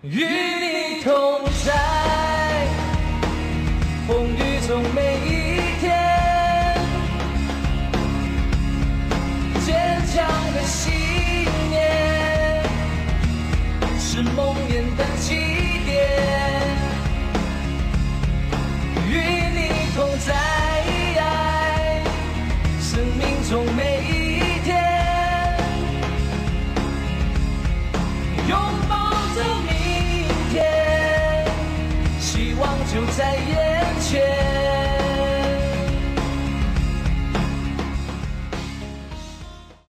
与你同在，风雨中每一天，坚强的信念是梦魇的起点。与你同在，生命中每一天，拥抱着明天，希望就在眼前。